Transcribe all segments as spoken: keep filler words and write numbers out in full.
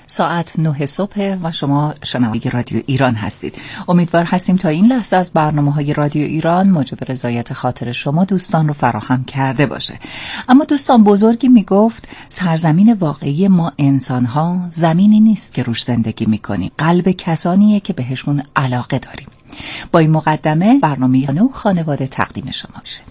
ساعت نه صبح و شما شنونده رادیو ایران هستید. امیدوار هستیم تا این لحظه از برنامه‌های رادیو ایران موجب رضایت خاطر شما دوستان رو فراهم کرده باشه. اما دوستان بزرگی میگفت سرزمین واقعی ما انسان‌ها زمینی نیست که روش زندگی می‌کنیم، قلب کسانیه که بهشون علاقه داریم. با این مقدمه برنامه نو خانواده تقدیم شما میشه.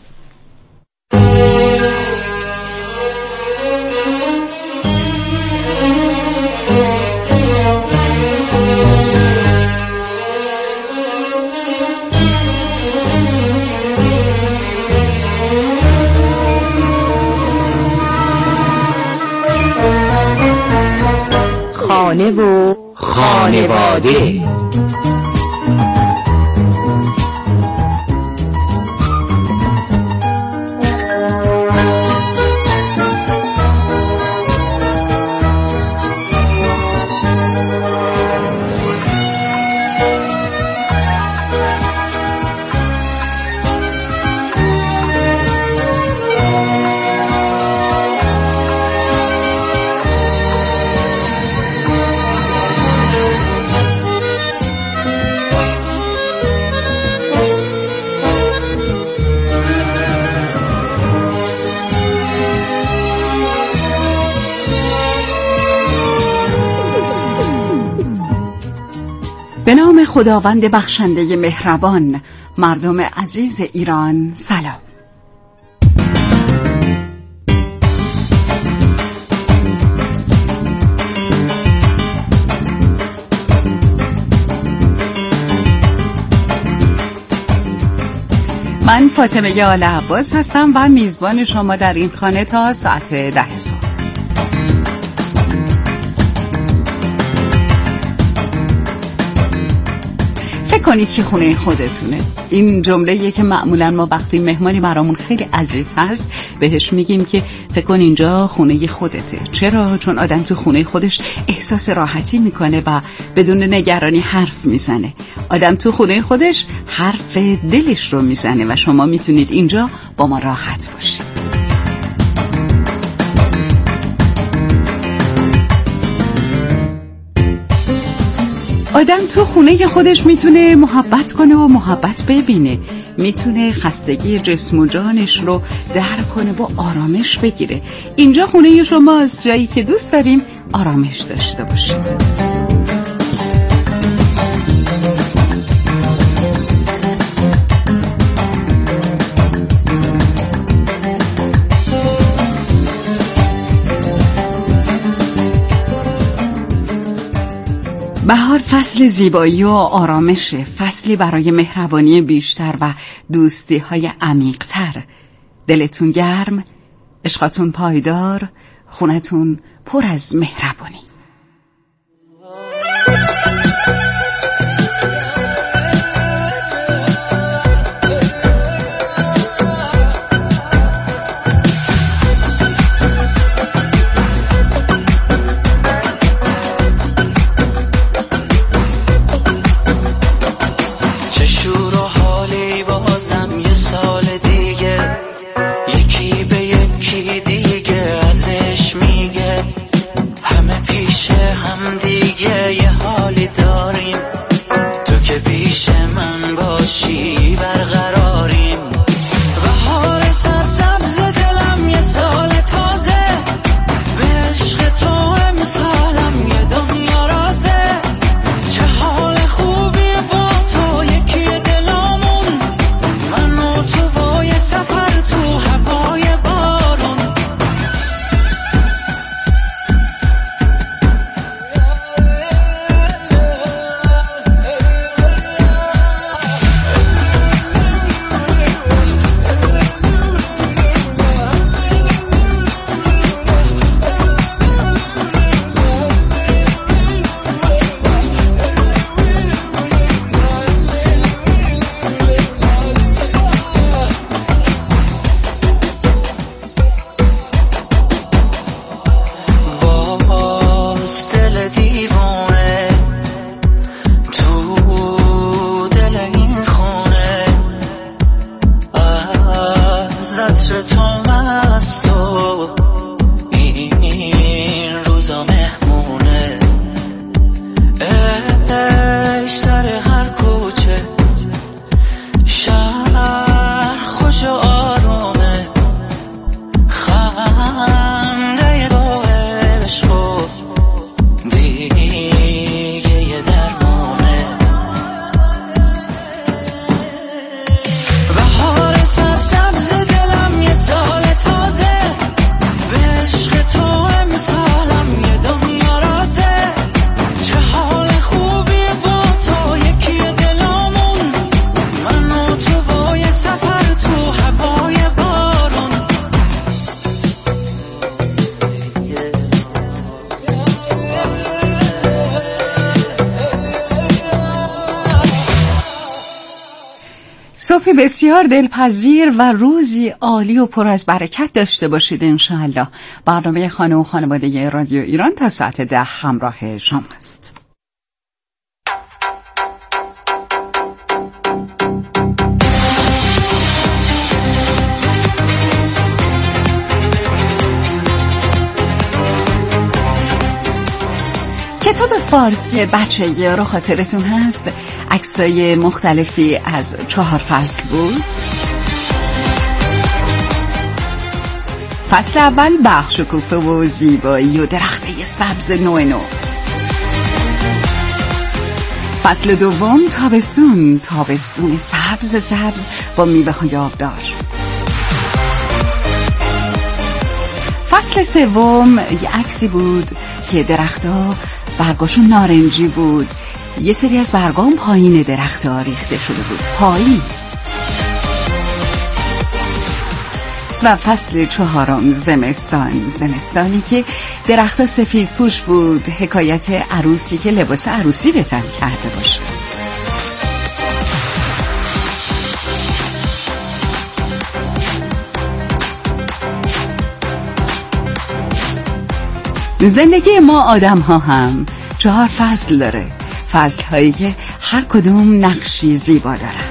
خانه و خانواده. به نام خداوند بخشنده مهربان، مردم عزیز ایران سلام. من فاطمه آل عباس هستم و میزبان شما در این خانه تا ساعت ده صبح. کنید که خونه خودتونه. این جمله‌ایه که معمولاً ما وقتی مهمانی برامون خیلی عزیز هست بهش میگیم که فکر کن اینجا خونه خودته. چرا؟ چون آدم تو خونه خودش احساس راحتی میکنه و بدون نگرانی حرف میزنه. آدم تو خونه خودش حرف دلش رو میزنه و شما میتونید اینجا با ما راحت باشید. آدم تو خونه خودش میتونه محبت کنه و محبت ببینه، میتونه خستگی جسم و جانش رو درک کنه و آرامش بگیره. اینجا خونه شماست، جایی که دوست داریم آرامش داشته باشید. بهار فصل زیبایی و آرامشه، فصلی برای مهربانی بیشتر و دوستی های عمیق‌تر. دلتون گرم، عشقاتون پایدار، خونتون پر از مهربانی. همه صبحی بسیار دلپذیر و روزی عالی و پر از برکت داشته باشید انشاءالله. برنامه خانه و خانواده رادیو ایران تا ساعت ده همراه شما است. کتاب فارسی بچگی رو خاطرتون هست؟ عکسای مختلفی از چهار فصل بود. فصل اول بخش شکوفه و زیبایی و درخته سبز نو نو. فصل دوم تابستون، تابستون سبز سبز با میوه های آبدار. فصل سوم یه عکسی بود که درخت‌ها برگاشون نارنجی بود، یه سری از برگام پایین درخت‌ها ریخته شده بود، پاییز. و فصل چهارم زمستان، زمستانی که درخت‌ها سفید پوش بود، حکایت عروسی که لباس عروسی به تن کرده باشه. زندگی ما آدم ها هم چهار فصل داره، فصل هایی که هر کدوم نقشی زیبا دارن.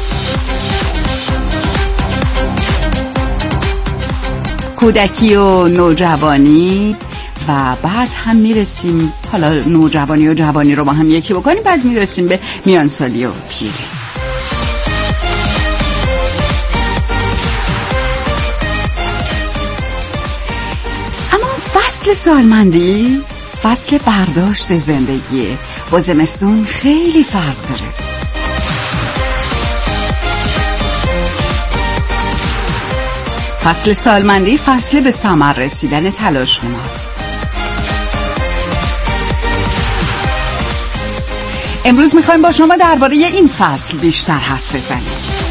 کودکی و نوجوانی و بعد هم میرسیم، حالا نوجوانی و جوانی رو با هم یکی بکنیم، بعد میرسیم به میانسالی و پیری. فصل سالمندی فصل برداشت زندگیه، با زمستون خیلی فرق داره. فصل سالمندی فصل به ثمر رسیدن تلاش ماست. امروز میخوایم با شما درباره این فصل بیشتر حرف بزنیم.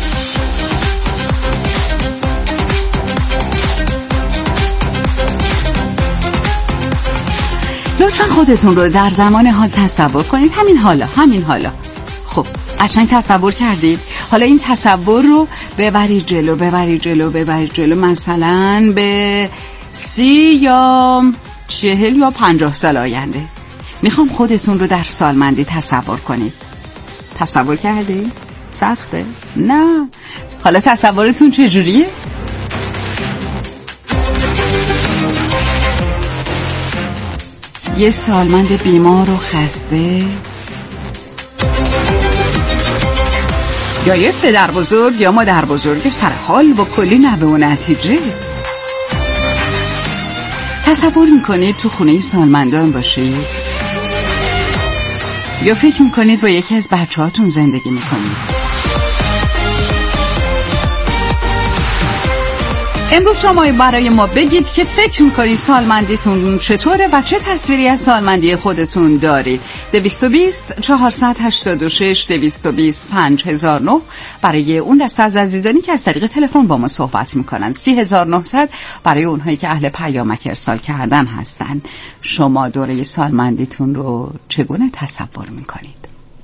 لطفا خودتون رو در زمان حال تصور کنید، همین حالا، همین حالا. خب قشنگ تصور کردید؟ حالا این تصور رو ببرید جلو، ببرید جلو، ببرید جلو، مثلا به سی یا چهل یا پنجاه سال آینده. میخوام خودتون رو در سالمندی تصور کنید. تصور کردید؟ سخته؟ نه. حالا تصورتون چجوریه؟ یه سالمند بیمار و خسته، یا یه پدر بزرگ یا مادر بزرگ سر حال با کلی نوه و نتیجه. تصور میکنید تو خونه سالمندان باشید یا فکر میکنید با یکی از بچه هاتون زندگی میکنید؟ امروز شما برای ما بگید که فکر میکنید سالمندیتون چطوره و چه تصویری از سالمندی خودتون دارید. دویست و بیست چهارصد و هشتاد و شش دویست و بیست پنج هزار و نه برای اون دسته از عزیزانی که از طریق تلفن با ما صحبت میکنن. سی هزار و نهصد برای اونهایی که اهل پیامک ارسال کردن هستن. شما دوره سالمندیتون رو چگونه تصور میکنید؟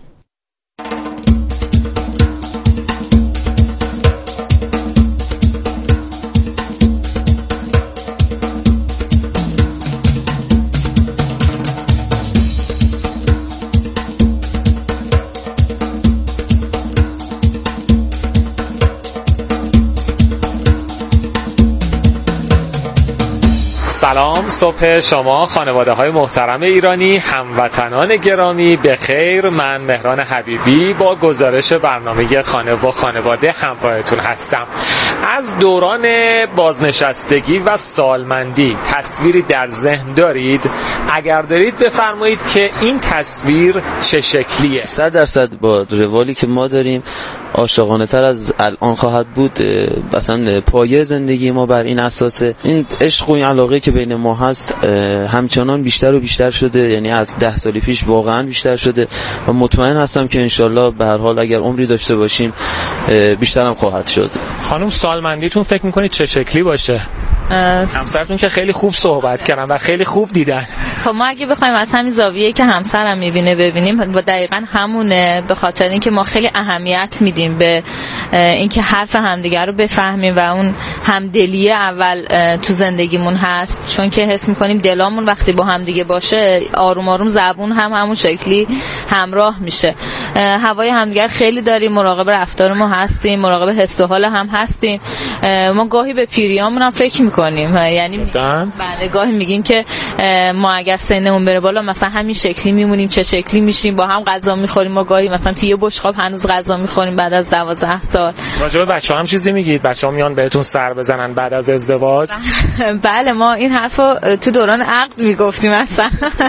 سلام، صبح شما خانواده های محترم ایرانی، هموطنان گرامی به خیر. من مهران حبیبی با گزارش برنامه خانه با خانواده همراهتون هستم. از دوران بازنشستگی و سالمندی تصویری در ذهن دارید؟ اگر دارید بفرمایید که این تصویر چه شکلیه؟ صد درصد با روالی که ما داریم عاشقانه تر از الان خواهد بود. مثلا پایه زندگی ما بر این اساسه. این عشق و این علاقه که بین ما هست همچنان بیشتر و بیشتر شده، یعنی از ده سال پیش واقعا بیشتر شده و مطمئن هستم که انشالله به هر حال اگر عمری داشته باشیم بیشتر هم خواهد شد. خانم سالمندیتون فکر میکنید چه شکلی باشه؟ همسرتون که خیلی خوب صحبت کردن و خیلی خوب دیدن. خب ما اگه بخوایم از همین زاویه که همسرم میبینه ببینیم با دقیقاً همونه، به خاطر اینکه ما خیلی اهمیت میدیم به اینکه حرف همدیگر رو بفهمیم و اون همدلی اول تو زندگیمون هست، چون که حس میکنیم دلامون وقتی با همدیگه باشه آروم آروم زبون هم همون شکلی همراه میشه. هوای همدیگر خیلی داریم، مراقب رفتار ما هستیم، مراقب حس و حال هم هستیم. ما گاهی به پیریامون هم فکر میکنیم، یعنی بله گاهی میگیم که ما اگر سنمون بره بالا مثلا همین شکلی میمونیم، چه شکلی میشیم، با هم غذا میخوریم. ما گاهی مثلا توی یه بشقاب هنوز غذا میخوریم بعد از دوازده سال. راجع به بچه‌ها هم چیزی میگید؟ بچه‌ها میان بهتون سر بزنن بعد از ازدواج؟ بله ما این حرفو تو دوران عقد میگفتیم اصلا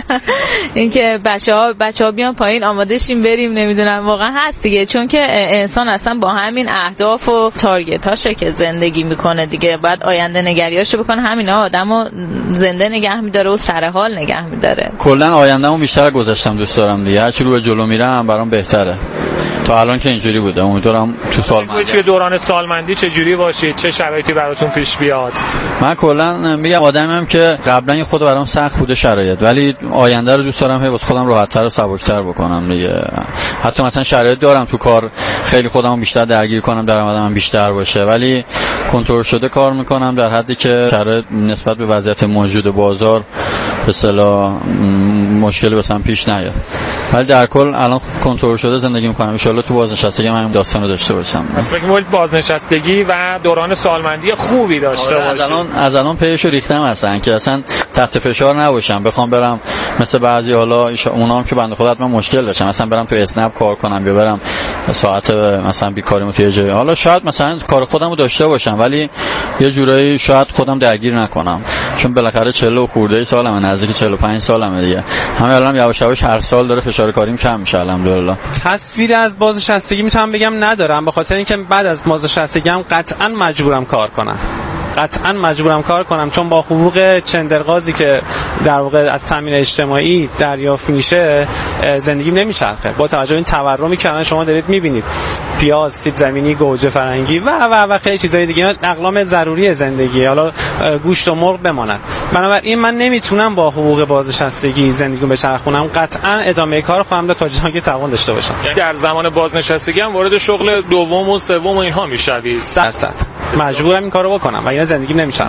اینکه بچه‌ها بچه‌ها بیان پایین آماده شیم بریم، نمیدونم واقعا هست دیگه، چون که انسان اصلا با همین اهداف و تارگتاشه که زندگی میکنه دیگه، بعد آینده نگریاشو بکنه، همینا آدمو زنده نگه میداره و سر حال نگه میداره. کلا آینده‌مو بیشتر گذاشتم دوست دارم دیگه، هرچی رو به جلو میرم برام بهتره. تا الان که اینجوری بوده، امیدوارم تو سالمندی توی دوران سالمندی چه جوری باشید، چه شرایطی براتون پیش بیاد؟ من کلا میگم آدمیم که قبلا خود برام سخت بوده شرایط، ولی آینده رو دوست دارم هی واسه خودم راحت‌تر و سبک‌تر بکنم دیگه. حتی مثلا شرایط دارم تو کار خیلی خودمو بیشتر درگیر کنم، درآمدم بیشتر باشه، ولی کنترل شده کار میکنم در حدی که شرایط نسبت به وضعیت موجود بازار به اصطلاح مشکلی واسم پیش نیاد. ولی در کل الان کنترل شده زندگی میکنم. ان شاءالله تو بازنشستگی من داستانو داشته باشم. پس فکر می‌کنید بازنشستگی و دوران سالمندی خوبی داشته باشید؟ از الان از الان پیشو ریختم اصلا که اصلا تحت فشار نباشم، بخوام برم مثل بعضی حالا اونام که بنده خدا حتما مشکل داشتم مثلا برم تو اسنپ کار کنم یا برم ساعت مثلا بیکاریمو توی جای، حالا شاید مثلا کار خودمو داشته باشم ولی یه جورایی شاید خودم درگیر نکنم، چون بالاخره چهل و خورده سالمه، نزدیک چهل و پنج سالمه دیگه. همه الان یواش یواش هر سال داره فشار کاریم کم میشه الحمدلله. تصویری از بازنشستگی میتونم بگم ندارم، به خاطر اینکه بعد از بازنشستگی هم قطعا مجبورم کار کنم. قطعا مجبورم کار کنم چون با حقوق چندرغازی که در واقع از تامین اجتماعی دریافت میشه زندگیم نمیچرخه. با توجه به این تورمی که الان شما دارید میبینید، پیاز، سیب زمینی، گوجه فرنگی و و و خیلی چیزای دیگه، اقلام ضروری زندگی، حالا گوشت و مرغ بماند. بنابراین من نمیتونم با حقوق بازنشستگی زندگیمو بچرخونم. قطعا ادامه کار خواهم داد تا جایی که توان داشته باشم. در زمان بازنشستگی هم وارد شغل دوم و سوم و اینها میشوید؟ صد درصد مجبورم این کارو بکنم و اینا زندگیم نمیچرخه.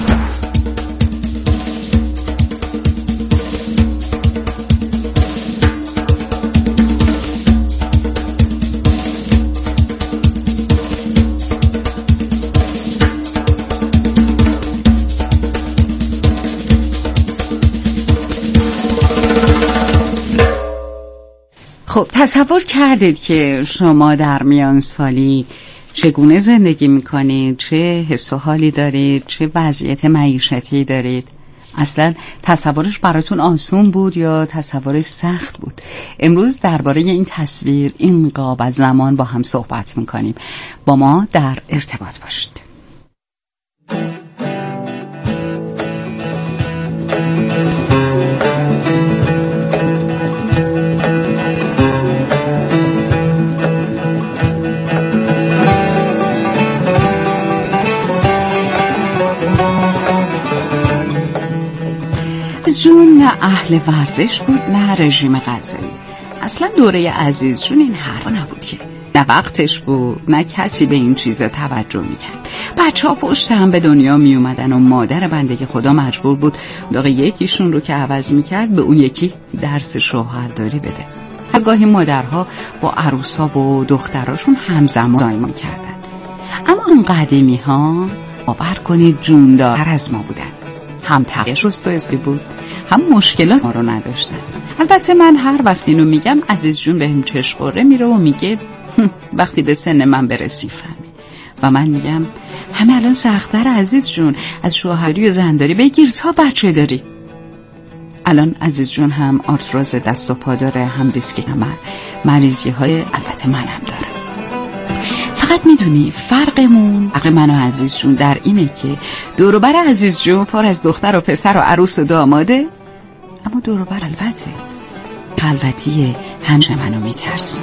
خب تصور کردید که شما در میان سالی چگونه زندگی میکنید، چه حس و حالی دارید، چه وضعیت معیشتی دارید؟ اصلا تصورش براتون آسون بود یا تصورش سخت بود؟ امروز درباره این تصویر، این قاب از زمان با هم صحبت میکنیم. با ما در ارتباط باشید. جون نه اهل ورزش بود نه رژیم غذایی. اصلا دوره عزیز جون این حرفا نبود که، نه وقتش بود نه کسی به این چیز توجه میکرد. بچه ها پشت هم به دنیا می اومدن و مادر بندگی خدا مجبور بود داغ یکیشون رو که عوض میکرد به اون یکی درس شوهرداری بده. گاهی مادرها با عروسا و دختراشون همزمان دایما کردن. اما اون قدیمی ها باور کنید جوندار از ما بودن. هم تقیش رستایسی بود، هم مشکلات ما رو نداشتن. البته من هر وقت اینو میگم عزیز جون بهم چشقوره میره و میگه وقتی به سن من برسی فهمی. و من میگم همه الان سخت‌تر عزیز جون، از شوهری و زنداری بگیر تا بچه داری. الان عزیز جون هم آرتروز دست و پا داره، هم دیسک کمر، مریضی های البته منم دارم. فقط میدونی فرقمون، فرق من و عزیز جون در اینه که دوروبر عزیز جون پر از دختر و پسر و عروس و داماده، اما دوروبر البته خلوتیه، همیشه منو میترسونه.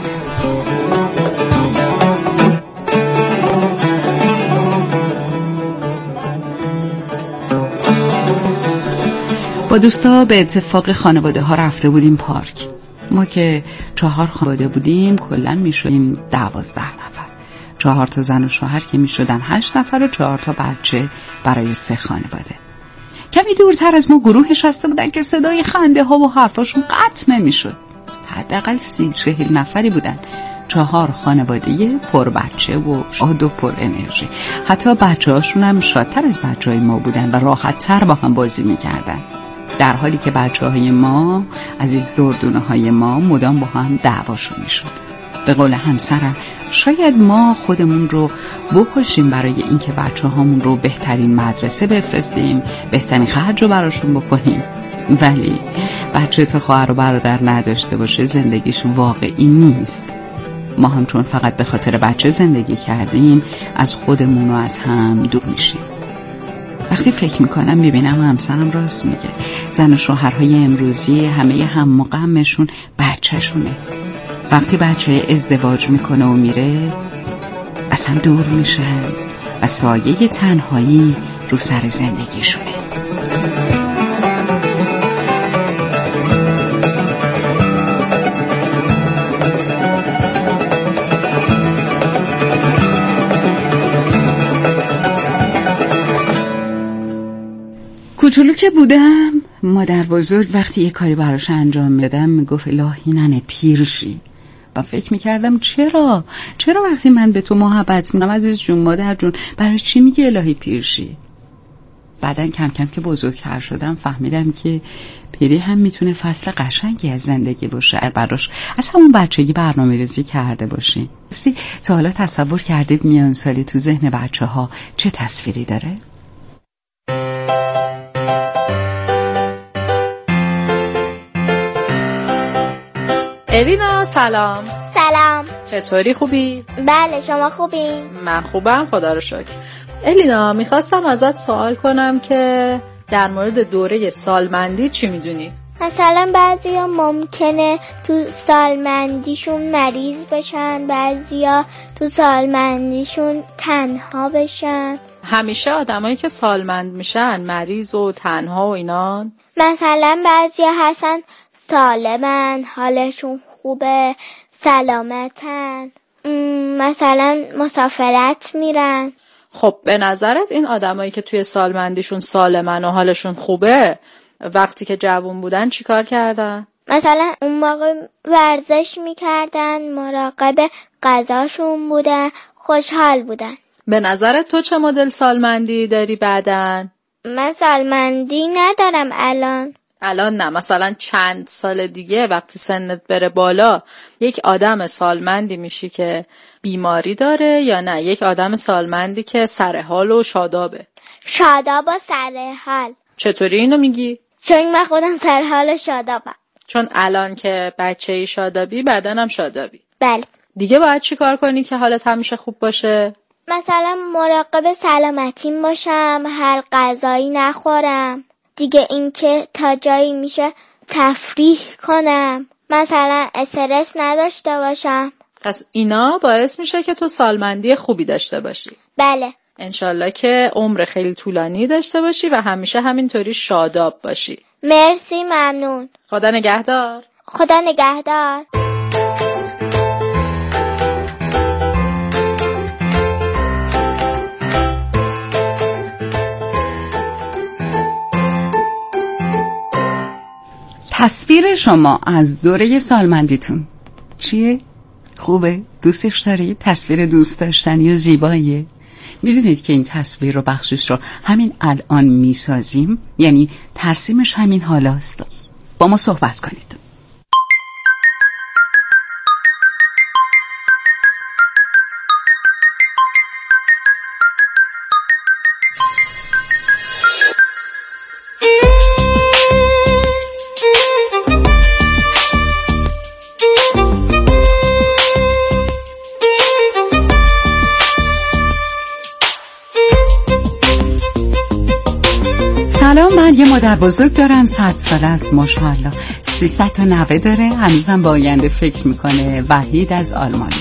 با دوستا به اتفاق خانواده ها رفته بودیم پارک. ما که چهار خانواده بودیم کلن میشویم دوازده نفر. چهار تا زن و شوهر که می شدن هشت نفر و چهار تا بچه برای سه خانواده. کمی دورتر از ما گروهش هسته بودن که صدای خنده ها و حرفاشون قطع نمی شد. حداقل سی چهل نفری بودن، چهار خانواده پر بچه و شاد و پر انرژی. حتی بچه هاشون هم شادتر از بچه های ما بودن و راحت تر با هم بازی می کردن، در حالی که بچه های ما، عزیز دردونه های ما، مدام با هم دعواشون می شد. به قول همسرم شاید ما خودمون رو بکشیم برای اینکه بچه هامون رو بهترین مدرسه بفرستیم، بهترین خرج رو براشون بکنیم، ولی بچه تا خواهر و برادر نداشته باشه زندگیش واقعی نیست. ما هم چون فقط به خاطر بچه زندگی کردیم از خودمون و از هم دور میشیم. وقتی فکر میکنم میبینم همسرم راست میگه. زن و شوهرهای امروزی همه هم غمشون بچه شونه. وقتی بچه ازدواج میکنه و میره از هم دور میشن و سایه تنهایی رو سر زندگیشونه. کوچولو که بودم مادر بزرگ وقتی یه کاری براش انجام میدم میگفت الهی ننه پیرشی، و فکر میکردم چرا چرا وقتی من به تو محبت میکنم عزیز جون مادر جون براش چی میگه الهی پیرشی؟ بعدن کم کم که بزرگتر شدم فهمیدم که پیری هم میتونه فصل قشنگی از زندگی باشه براش از همون بچگی برنامه ریزی کرده باشی. راستی تا حالا تصور کردید میان سالی تو ذهن بچه ها چه تصویری داره؟ الینا سلام. سلام. چطوری، خوبی؟ بله شما خوبی؟ من خوبم خدا رو شکر. الینا میخواستم ازت سوال کنم که در مورد دوره سالمندی چی میدونی؟ مثلا بعضیا ممکنه تو سالمندیشون مریض بشن، بعضیا تو سالمندیشون تنها بشن. همیشه آدمایی که سالمند میشن مریض و تنها و اینان؟ مثلا بعضیا هستن سالمن، حالشون خوبه، سلامتن، مثلا مسافرت میرن. خب به نظرت این آدمایی که توی سالمندیشون سالمن و حالشون خوبه وقتی که جوون بودن چی کار کردن؟ مثلا اون موقع ورزش میکردن، مراقب غذاشون بودن، خوشحال بودن. به نظرت تو چه مدل سالمندی داری بعدن؟ من سالمندی ندارم الان. الان نه، مثلا چند سال دیگه وقتی سنت بره بالا یک آدم سالمندی میشی که بیماری داره یا نه یک آدم سالمندی که سرحال و شادابه؟ شاداب و سرحال. چطوری اینو میگی؟ چون من خودم سرحال و شادابم. چون الان که بچه‌ای شادابی بدنم شادابی. بله. دیگه باید چی کار کنی که حالت همیشه خوب باشه؟ مثلا مراقب سلامتیم باشم، هر غذایی نخورم. دیگه اینکه تا جایی میشه تفریح کنم، مثلا استرس نداشته باشم. پس اینا باعث میشه که تو سالمندی خوبی داشته باشی. بله. انشالله که عمر خیلی طولانی داشته باشی و همیشه همینطوری شاداب باشی. مرسی، ممنون. خدا نگهدار. خدا نگهدار. تصویر شما از دوره سالمندیتون چیه؟ خوبه؟ دوستش دارید؟ تصویر دوست داشتنی و زیباییه؟ میدونید که این تصویر رو بخشش رو همین الان میسازیم، یعنی ترسیمش همین حالاست. با ما صحبت کنید. سلام، من یه مادر بزرگ دارم، صد ساله است ماشاءالله، سیصد تا نوه داره، هنوزم با آینده فکر میکنه. وحید از آلمان.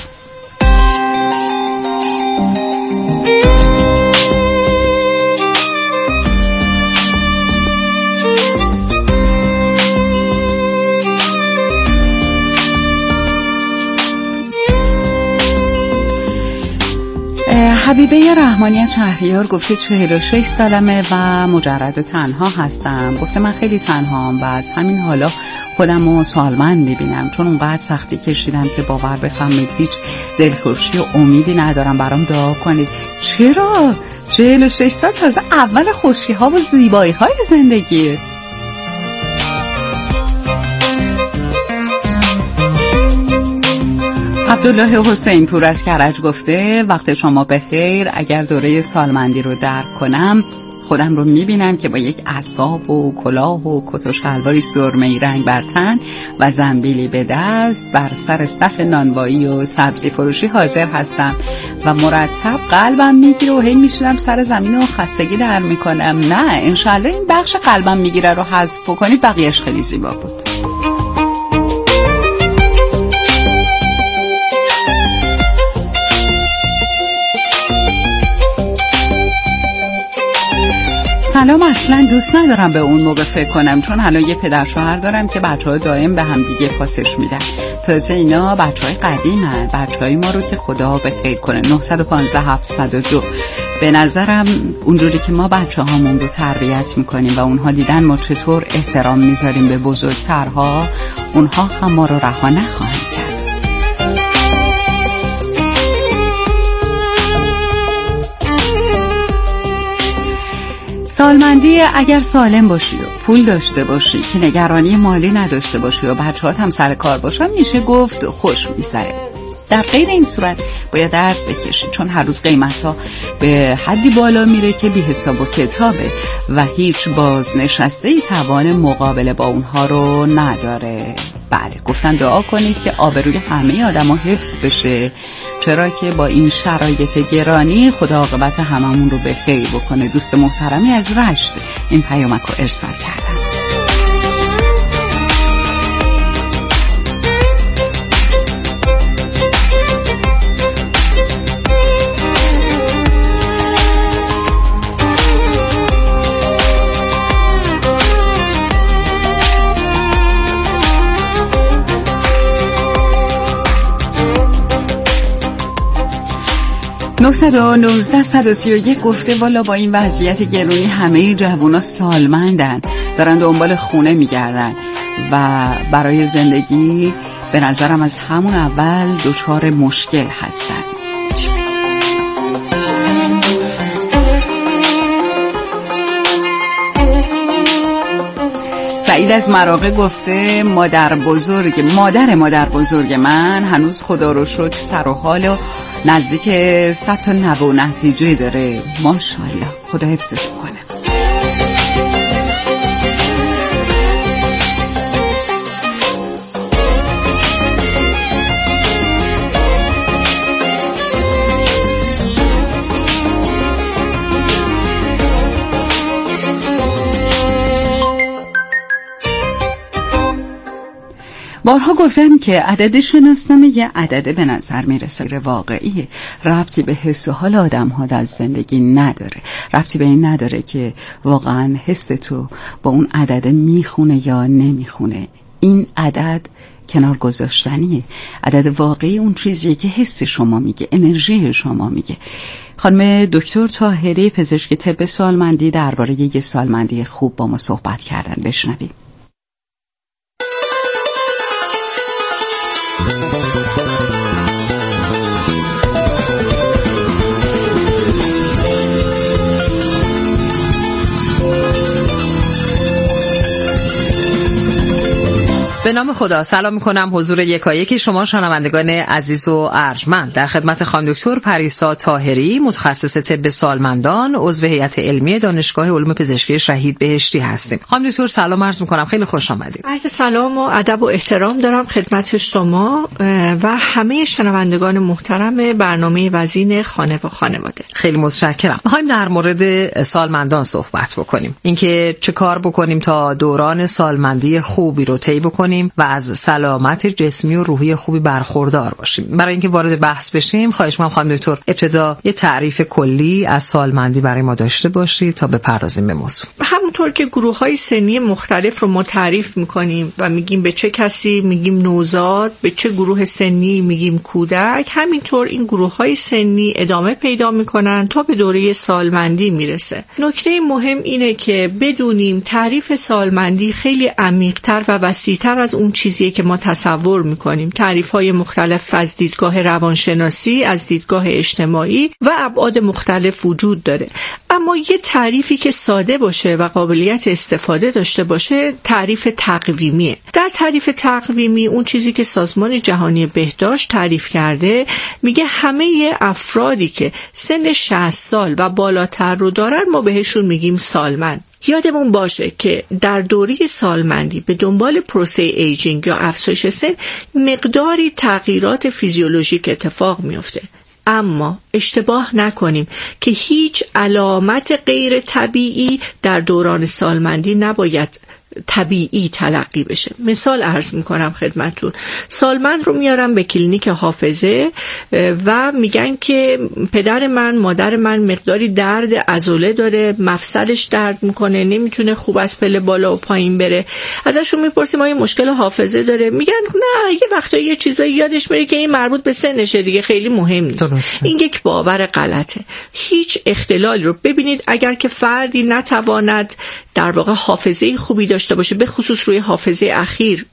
حبیبه رحمانی از شهریار گفته چهل و شش سالمه و مجرد و تنها هستم. گفته من خیلی تنهام و از همین حالا خودم رو سالمند میبینم، چون اونقدر سختی کشیدم که باور بفهمید هیچ دلخوشی و امیدی ندارم. برام دعا کنید. چرا؟ چهل و شش سال تازه اول خوشی ها و زیبایی های زندگی. عبدالله حسین پور از کرج گفته وقت شما بخیر. اگر دوره سالمندی رو درک کنم خودم رو میبینم که با یک عصاب و کلاه و کت و شلواری سرمه‌ای رنگ بر تن و زنبیلی به دست بر سر صف نانوایی و سبزی فروشی حاضر هستم و مرتب قلبم میگیره و هی میشینم سر زمین و خستگی در میکنم. نه انشالله این بخش قلبم میگیره رو حذف کنید، بقیهش خیلی زیبا بود. سلام، اصلا دوست ندارم به اون موقع فکر کنم، چون الان یه پدر شوهر دارم که بچه‌ها دائم به هم دیگه پاسش میدن. تازه اینا بچه‌های قدیمن، بچه‌های ما رو که خدا به خیر کنه. نه یک پنج هفت صفر دو. به نظرم اونجوری که ما بچه‌هامون رو تربیت میکنیم و اونها دیدن ما چطور احترام میذاریم به بزرگترها، اونها هم ما رو رها نخواهند کرد. سالمندی اگر سالم باشی و پول داشته باشی که نگرانی مالی نداشته باشی و بچه‌هات هم سر کار باشن، میشه گفت خوش می‌گذره. در غیر این صورت باید درد بکشی، چون هر روز قیمت‌ها به حدی بالا میره که بی حساب و کتابه و هیچ بازنشسته‌ای توان مقابله با اونها رو نداره. بله، گفتن دعا کنید که آبروی همه آدم‌ها حفظ بشه، چرا که با این شرایط گرانی خدا عاقبت هممون رو به خیر بکنه. دوست محترمی از رشت این پیامک رو ارسال کردن. نه یک نه یک صد و سی و یک گفته والا با این وضعیت گرونی همه جوونا سالمندن، دارن دنبال خونه میگردن و برای زندگی به نظرم از همون اول دچار مشکل هستن. سعید از مراغه گفته مادر بزرگ مادر مادر بزرگ من هنوز خدا رو شکر سر و حال و نزدیک صد تا نوه و نتیجه داره. ماشاءالله، خدا حفظش کنه. بارها گفتم که عدد شناسنامه یه عدد به نظر میرسه واقعیه، ربطی به حس و حال آدم ها در زندگی نداره، ربطی به این نداره که واقعا حس تو با اون عدد میخونه یا نمیخونه. این عدد کنار گذاشتنیه. عدد واقعی اون چیزیه که حس شما میگه، انرژی شما میگه. خانم دکتر طاهری پزشک طب سالمندی درباره یه سالمندی خوب با ما صحبت کردن. بشنوید. به نام خدا سلام میکنم حضور یکایک شما شنوندگان عزیز و ارجمند. در خدمت خانم دکتر پریسا طاهری، متخصص طب سالمندان، عضو هیئت علمی دانشگاه علوم پزشکی شهید بهشتی هستیم. خانم دکتر سلام عرض میکنم، خیلی خوش آمدید. عرض سلام و ادب و احترام دارم خدمت شما و همه شنوندگان محترم برنامه وزین خانه و خانواده. خیلی متشکرم. میخوایم در مورد سالمندان صحبت بکنیم، اینکه چه کار بکنیم تا دوران سالمندی خوبی رو طی بکنیم کنیم و از سلامت جسمی و روحی خوبی برخوردار باشیم. برای اینکه وارد بحث بشیم خواهش می‌کنم خانم دکتر ابتدا یه تعریف کلی از سالمندی برای ما داشته باشید تا بپردازیم به موضوع. همونطور که گروه‌های سنی مختلف رو ما تعریف می‌کنیم و میگیم به چه کسی میگیم نوزاد، به چه گروه سنی میگیم کودک، همینطور این گروه‌های سنی ادامه پیدا می‌کنن تا به دوره سالمندی میرسه. نکته مهم اینه که بدونیم تعریف سالمندی خیلی عمیق‌تر و وسیع‌تر از اون چیزیه که ما تصور می‌کنیم. تعریف‌های مختلف از دیدگاه روانشناسی، از دیدگاه اجتماعی و ابعاد مختلف وجود داره. اما یه تعریفی که ساده باشه و قابلیت استفاده داشته باشه تعریف تقویمیه. در تعریف تقویمی اون چیزی که سازمان جهانی بهداشت تعریف کرده میگه همه افرادی که سن شصت سال و بالاتر رو دارن ما بهشون میگیم سالمند. یادمون باشه که در دوره سالمندی به دنبال پروسه ایجینگ یا افزایش سن مقداری تغییرات فیزیولوژیک اتفاق میفته. اما اشتباه نکنیم که هیچ علامت غیر طبیعی در دوران سالمندی نباید طبیعی تلقی بشه. مثال عرض میکنم خدمتتون. سالمند رو میارم به کلینیک حافظه و میگن که پدر من مادر من مقداری درد عضله داره، مفصلش درد میکنه، نمیتونه خوب از پله بالا و پایین بره. ازشون میپرسیم آیا مشکل حافظه داره؟ میگن نه، یه وقتایی یه چیزایی یادش میره که این مربوط به سنشه دیگه، خیلی مهم نیست. درسته. این یک باور غلطه. هیچ اختلالی رو ببینید اگر که فردی نتواند در واقع حافظه خوبی داشته باشه، به خصوص روی حافظه اخیر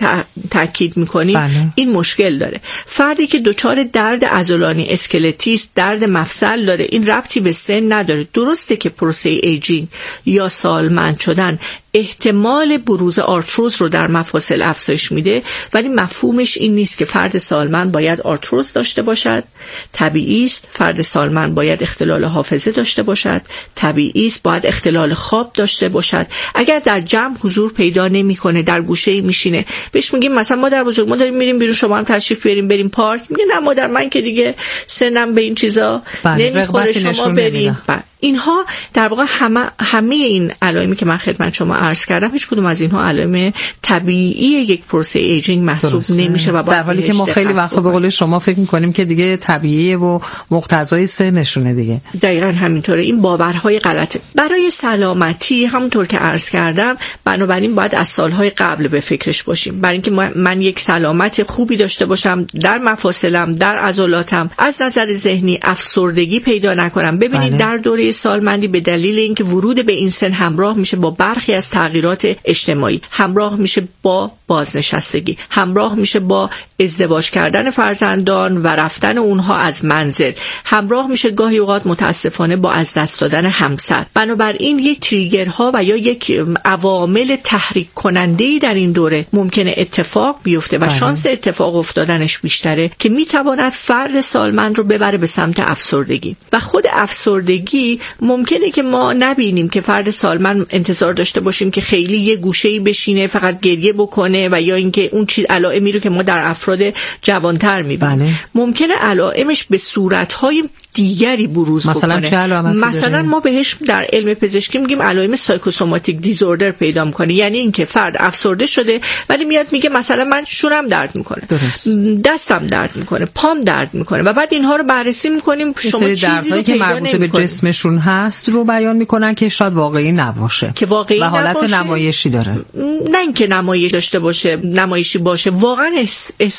تأکید میکنیم، بله. این مشکل داره. فردی که دچار درد عضلانی اسکلتی است، درد مفصل داره، این ربطی به سن نداره. درسته که پروسه ایجینگ یا سالمند شدن احتمال بروز آرتروز رو در مفاصل افزایش میده، ولی مفهومش این نیست که فرد سالمند باید آرتروز داشته باشد. طبیعی است فرد سالمند باید اختلال حافظه داشته باشد، طبیعی است باید اختلال خواب داشته باشد. اگر در جمع حضور پیدا نمیکنه، در گوشه‌ای میشینه، بهش میگیم مثلا مادر بزرگ ما داریم میریم بیرون، شما هم تشریف بیاریم بریم پارک، میگه نه مادر من که دیگه سنم به این چیزا نمیخوره، شما بریم. اینها در واقع همه همه این علائمی که من خدمت شما عرض کردم هیچ کدوم از اینها علائم طبیعی یک پروسه ایجینگ محسوب درسته. نمیشه و در حالی که ما خیلی وقتا به قول شما فکر میکنیم که دیگه طبیعیه و مقتضای سنشونه دیگه. دقیقاً همینطوره. این باورهای غلطه. برای سلامتی همونطور که عرض کردم بنابراین باید از سالهای قبل به فکرش باشیم، برای اینکه من یک سلامت خوبی داشته باشم در مفاصلم، در عضلاتم، از نظر ذهنی افسردگی پیدا نکنم. ببینید بله. در دوره سالمندی به دلیل اینکه ورود به این سن همراه میشه با برخی از تغییرات اجتماعی، همراه میشه با بازنشستگی، همراه میشه با ازدواج کردن فرزندان و رفتن اونها از منزل، همراه میشه گاهی اوقات متاسفانه با از دست دادن همسر. بنابراین یک تریگرها و یا یک عوامل تحریک کننده‌ای در این دوره ممکنه اتفاق بیفته و شانس اتفاق افتادنش بیشتره که میتواند فرد سالمند رو ببره به سمت افسردگی. و خود افسردگی ممکنه که ما نبینیم که فرد سالمند انتظار داشته باشیم که خیلی یه گوشه‌ای بشینه فقط گریه بکنه و یا اینکه اون چیز علائمی رو که ما در افراد جوانتر می‌بینیم بله. ممکنه علائمش به صورت‌های دیگری بروز مثلا بکنه. چه علامتی مثلا داره؟ ما بهش در علم پزشکی میگیم علائم سایکوسوماتیک دیزوردر پیدا میکنه، یعنی اینکه فرد افسرده شده ولی میاد میگه مثلا من شونم درد میکنه، درست. دستم درد میکنه، پام درد میکنه و بعد اینها رو بررسی میکنیم شما چیزی رو که مربوط به جسمشون هست رو بیان میکنن که شاید واقعی نباشه، که واقعی و حالت نباشه. نمایشی داره. نه اینکه نمایش داشته باشه، نمایشی باشه، واقعا